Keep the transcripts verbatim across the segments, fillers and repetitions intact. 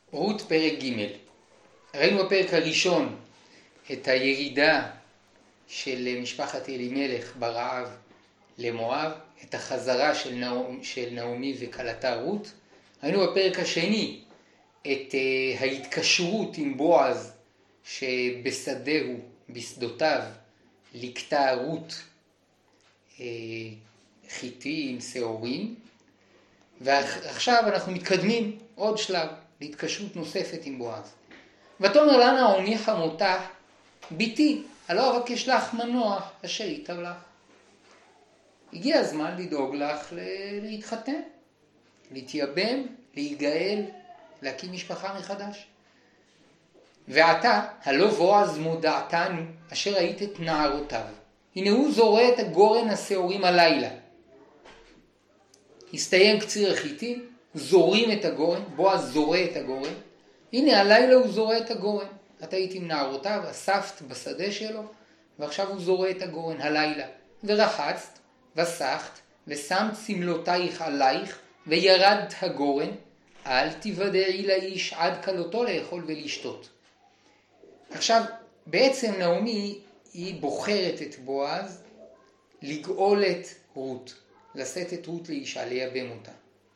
רות פרק ג'. ראינו בפרק הראשון את הירידה של משפחת אלימלך ברעב למואב, את החזרה של, נעמי, של נעמי וכלתה רות. ראינו בפרק השני את uh, ההתקשרות עם בועז שבשדהו, בשדותיו, לקטה רות uh, חיטים, שעורים. ועכשיו אנחנו מתקדמים עוד שלב להתקשרות נוספת עם בועז. ותאמר לה נעמי חמותה, ביתי, הלא אבקש לך מנוח אשר ייטב לך. הגיע הזמן לדאוג לך להתחתן, להתייבם, להיגאל, להקים משפחה מחדש. ועתה, הלא בועז מודעתנו אשר ראית את נערותיו. הנה הוא זורע את הגורן השעורים הלילה. הסתיים קציר החיטים, זורים את הגורן, בועז זורע את הגורן. הנה הלילה הוא זורע את הגורן. את היית עם נערותיו, אספת בשדה שלו, ועכשיו הוא זורע את הגורן הלילה. ורחצת, וסחת, ושמת סמלותייך עלייך, וירד הגורן, אל תוודעי לאיש עד כלותו לאכול ולשתות. עכשיו, בעצם נעמי היא בוחרת את בועז לגאול את רות, לשאת את רות לאישה, לייבם אותה.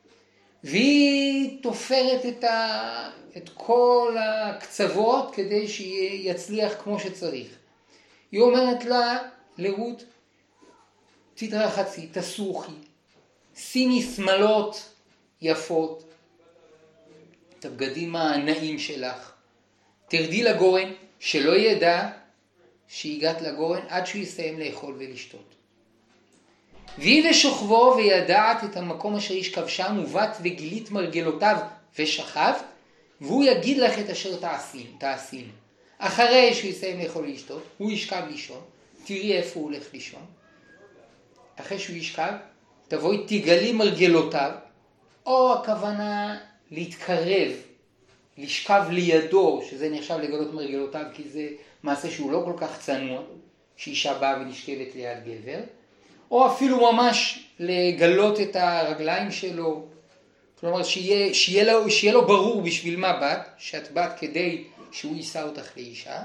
והיא תופרת את, ה... את כל הקצוות כדי שיצליח כמו שצריך. היא אומרת לה, לרות, תתרחצי, תסוכי, שימי שמלות יפות, את הבגדים הנעים שלך, תרדי לגורן, שלא ידע שהגעת לגורן עד שהוא יסיים לאכול ולשתות. והיא ושוכבו וידעת את המקום אשר ישכב שם, ובאת וגילית מרגלותיו ושכבת, והוא יגיד לך את אשר תעשין, תעשין. אחרי שהוא יסיים לאכול ולשתות, הוא ישכב לישון, תראי איפה הוא הולך לישון. אחרי שהוא ישכב, תבואי תגלי מרגלותיו, או הכוונה להתקרב, לשכב לידו, שזה נחשב לגלות מרגלותיו, כי זה מעשה שהוא לא כל כך צנוע, שאישה באה ונשכבת ליד גבר, או אפילו ממש לגלות את הרגליים שלו, כלומר שיהיה, שיהיה, לו, שיהיה לו ברור בשביל מה באת, שאת באת כדי שהוא יישא אותך לאישה,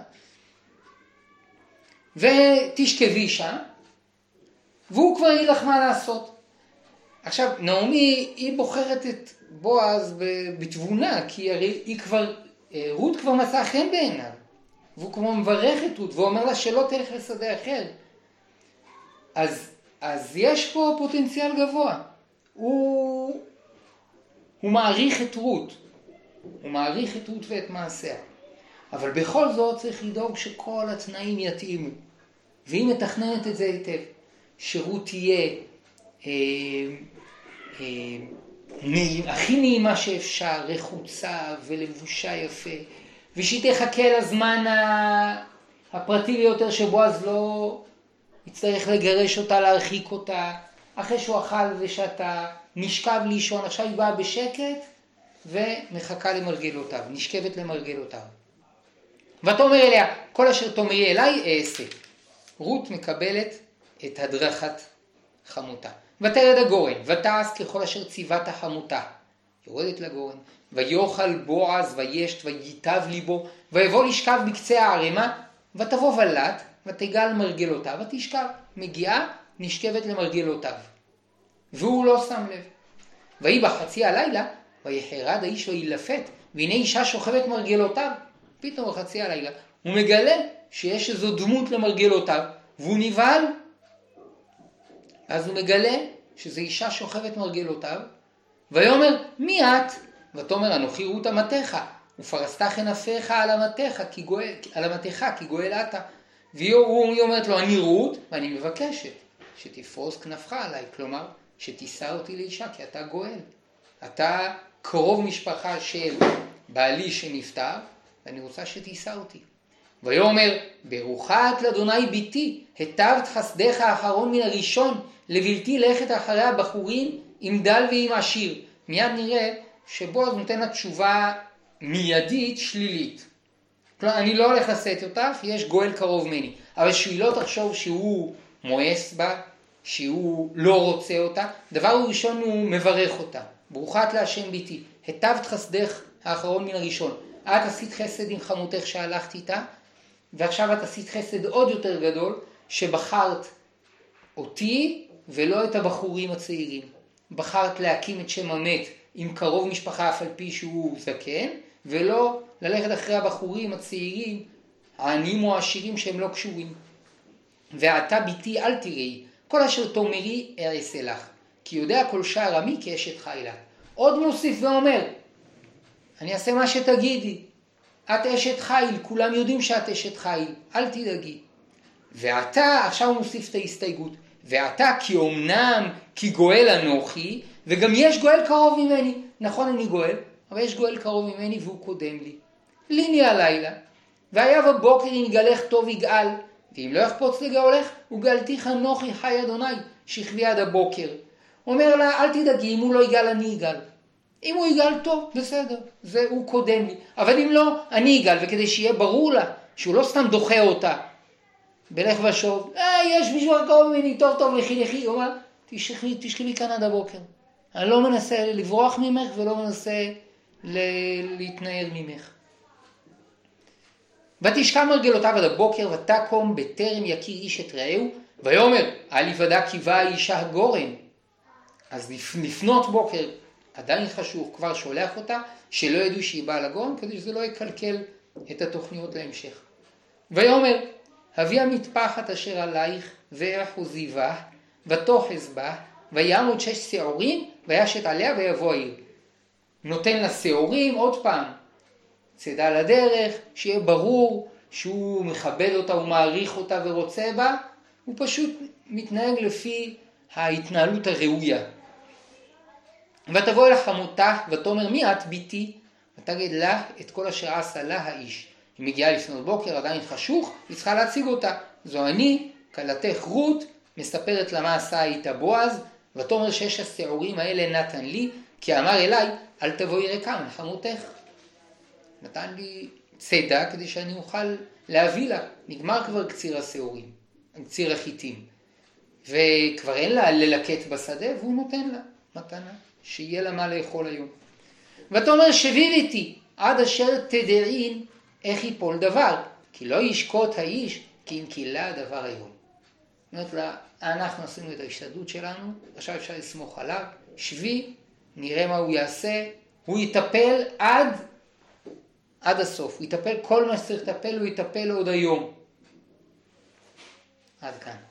ותשכבי שם, והוא כבר יהיה לך מה לעשות. עכשיו, נעמי היא בוחרת את בועז בתבונה, כי הרי היא כבר, רות כבר מצאה חן בעיניו, והוא כבר מברך את רות, ואומר לה שלא תלך לשדה אחר. אז, אז יש פה פוטנציאל גבוה. הוא, הוא מעריך את רות, הוא מעריך את רות ואת מעשיה. אבל בכל זאת צריך לדאוג שכל התנאים יתאימו. והיא מתכננת את זה היטב. שרות תהיה אה, אה, נעים, הכי נעימה שאפשר, רחוצה ולבושה יפה, ושהיא תחכה לזמן הפרטי ביותר שבועז לא יצטרך לגרש אותה, להרחיק אותה, אחרי שהוא אכל ושתה, נשכב לישון, עכשיו היא באה בשקט ומחכה למרגלותיו, נשכבת למרגלותיו. ותאמר אליה, כל אשר תאמרי אליי אעשה. רות מקבלת את הדרכת חמותה. ותרד הגורן, ותעש ככל אשר ציוות החמותה. יורדת לגורן, ויאכל בועז וישת וייטב ליבו, ויבוא לשכב בקצה הערימה, ותבוא ולט, ותגל מרגלותיו, ותשכב. מגיעה, נשכבת למרגלותיו. והוא לא שם לב. ויהי בחצי הלילה, ויחרד האיש וילפת, והנה אישה שוכבת מרגלותיו. פתאום בחצי הלילה, הוא מגלה שיש איזו דמות למרגלותיו, והוא נבהל. אז הוא מגלה שזו אישה שוכבת מרגלותיו, ויאמר, מי את? ותאמר, אנוכי רות אמתך, ופרסת כנפיך על אמתך, כי גואל, על אמתך, כי גואל אתה. והיא אומרת לו, אני רות, ואני מבקשת שתפרוס כנפך עליי, כלומר, שתישא אותי לאישה, כי אתה גואל. אתה קרוב משפחה של בעלי שנפטר, ואני רוצה שתישא אותי. ויאמר, ברוכה את לאדוני ביתי, היטבת חסדך האחרון מן הראשון, לבלתי לכת אחרי הבחורים עם דל ועם עשיר. מיד נראה שבועז נותן לה תשובה מיידית שלילית. כלומר, אני לא הולך לשאת אותך, יש גואל קרוב מני. אבל שהיא לא תחשוב שהוא מואס בה, שהוא לא רוצה אותה, דבר ראשון הוא מברך אותה. ברוכה את להשם ביתי, היטבת חסדך האחרון מן הראשון. את עשית חסד עם חמותך שהלכת איתה, ועכשיו את עשית חסד עוד יותר גדול, שבחרת אותי ולא את הבחורים הצעירים. בחרת להקים את שם המת עם קרוב משפחה אף על פי שהוא זקן, ולא ללכת אחרי הבחורים הצעירים, העניים או העשירים שהם לא קשורים. ואתה ביתי אל תראי, כל אשר תאמרי אעשה לך, כי יודע כל שער עמי כאשת חילה. עוד מוסיף ואומר, אני אעשה מה שתגידי, את אשת חיל, כולם יודעים שאת אשת חיל, אל תדאגי. ואתה, עכשיו הוא מוסיף את ההסתייגות, ואתה כי אומנם כי גואל אנוכי, וגם יש גואל קרוב ממני, נכון אני גואל, אבל יש גואל קרוב ממני והוא קודם לי. ליני הלילה, והיה בבוקר אם יגלך טוב יגאל, ואם לא יחפוץ לגאולך, וגאלתיך אנוכי חי אדוני, שכבי עד הבוקר. אומר לה, אל תדאגי, אם הוא לא יגאל אני יגאל. אם הוא יגאל טוב, בסדר, זה הוא קודם לי. אבל אם לא, אני יגאל, וכדי שיהיה ברור לה, שהוא לא סתם דוחה אותה, בלך ושוב, אה, יש מישהו קרוב ממני, טוב טוב, לכי לכי, הוא אומר, תשכבי, תשכבי כאן עד הבוקר. אני לא מנסה לברוח ממך, ולא מנסה ל- להתנער ממך. ותשכב מרגלותיו עד הבוקר, ותקום בטרם יכיר איש את רעהו, ויאמר, אל יוודע כי באה האישה הגורן. אז לפנות בוקר, עדיין חשוב, כבר שולח אותה, שלא ידעו שהיא באה לגורן, כדי שזה לא יקלקל את התוכניות להמשך. ויאמר, הביא המטפחת אשר עלייך, ואחוזי בה, ותוחז בה, ויעמוד שש שעורים, וישת עליה ויבוא העיר. נותן לה שעורים, עוד פעם, צדה לדרך, שיהיה ברור שהוא מכבד אותה, הוא מעריך אותה ורוצה בה, הוא פשוט מתנהג לפי ההתנהלות הראויה. ותבוא אל חמותה ותאמר מי את ביתי? ותגיד לה את כל אשר עשה לה האיש. היא מגיעה לפנות בוקר, עדיין חשוך, היא צריכה להציג אותה. זו אני, כלתך רות, מספרת לה מה עשה איתה בועז, ותאמר שש השעורים האלה נתן לי, כי אמר אליי, אל תבואי ריקה מחמותך. נתן לי צדה כדי שאני אוכל להביא לה. נגמר כבר קציר השעורים, קציר החיטים. וכבר אין לה ללקט בשדה, והוא נותן לה מתנה, שיהיה לה מה לאכול היום. ותאמר שבי איתי, עד אשר תדעין איך יפול דבר, כי לא ישקוט האיש, כי אם קילה הדבר היום. אומרת לה, אנחנו עשינו את ההשתדלות שלנו, עכשיו אפשר לסמוך עליו, שבי, נראה מה הוא יעשה, הוא יטפל עד, עד הסוף, הוא יטפל כל מה שצריך לטפל, הוא יטפל עוד היום. עד כאן.